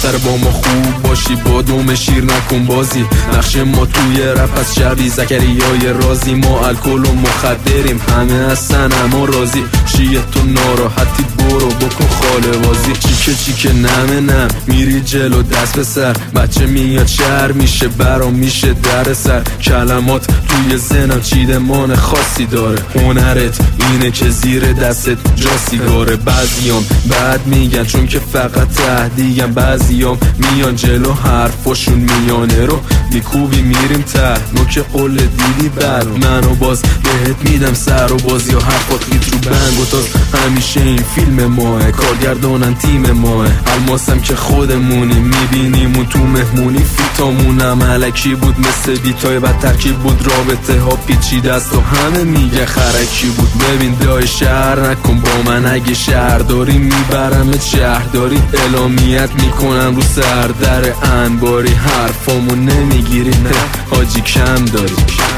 بهتر با ما خوب باشی، با دوم شیر نکن بازی. نقش ما توی رپ از شبی زکریای رازی، ما الکل و مخدریم همه هستن اما راضی. شیه تو ناراحتی برو بکن خاله بازی. چیکه نم میری جلو دست به سر، بچه میاد شهر میشه برام میشه در سر. کلمات توی ذهنم چیدمان خاصی داره، هنرت اینه که زیر دستت جا سیگاره. بعضیام بعد میگن چون که فقط تهدیگم، بعضیام میان جلو حرفاشون میانه رو میکوبی میریم ته. نوک قول دیدی بر منو باز بهت میدم سر و بازی و حرفات خیت رو بنگ و تاز. همیشه این فیلم ماه، کارگردانن تیم ماه، الماسم که خودمونی میبینیم و تو مهمونی. فیتامونم علکی بود مثل بیتای بد ترکیب بود، رابطه ها پیچیده است و همه میگه خرکی بود. ببین دای شهر نکن با من، اگه شهر داری میبرمت شهرداری، اعلامیت میکنم رو سردر انباری. حرفامو نمیگیری نه حاجی کم داری.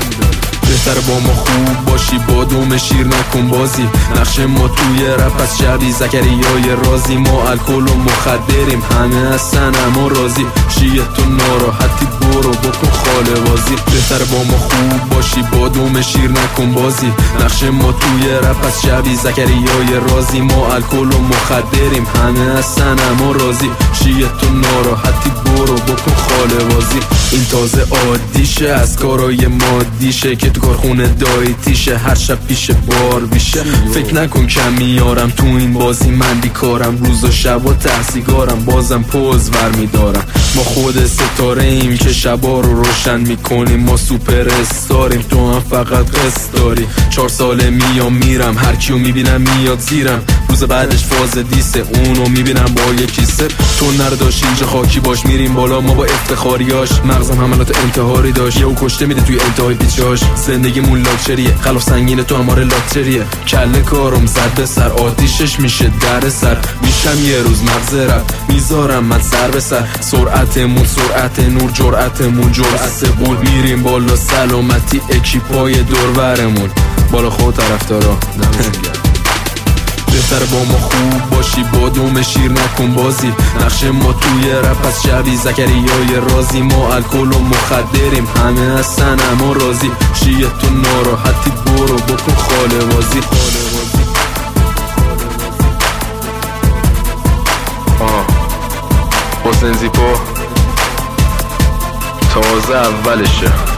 بهتر با ما خوب باشی، با دوم شیر نکن بازی. نقش ما توی رپ از شبی زکریای رازی، ما الکل و مخدریم همه هستن اما راضی. شیه تو ناراحتی برو بکن خاله بازی. بهتر با ما خوب باشی، با دوم شیر نکن بازی. نقش ما توی رپ از شبی زکریای رازی، ما الکل و مخدریم همه هستن اما راضی. شیه تو ناراحتی برو بکن خاله بازی. این تازه عادیشه از کارای مادیشه که تو کارخونه دایتیشه، هر شب پیش بار بیشه. فکر نکن کم میارم تو این بازی، من بیکارم روز و شب و تحصیگارم، بازم پوز ور میدارم. ما خود ستاره ایم که شبا رو روشن میکنیم، ما سوپر استاریم تو هم فقط قصد داری. 4 ساله میام میرم، هر کیو میبینم میاد زیرم، روز بعدش فاز دیسه اونو میبینم با یکی سر. تو نرداشت اینجا خاکی باش، میریم بالا ما با افتخاریاش. مغزم حملات انتحاری داشت، یهو کشته میده توی انتهای پیچاش. زندگیمون لاکچریه، خلاف سنگینه تو هماره لاکچریه. کله کارم زد به سر، آتیشش میشه در سر. میشم یه روز مغز رپ، میذارم من سر به سر. سرعتمون سرعت نور، جرعتمون جرعت بود. میریم بالا سلامتی اکیپای دورورمون، بالا خود طرفدارا. بهتر با ما خوب باشی، با دوم شیر نکن بازی. نقش ما توی رپ از شبی زکریای رازی، ما الکل و مخدریم همه هستن اما راضی. شیه تو ناراحتی برو بکن خاله بازی. حسین زیپو تازه اولشه.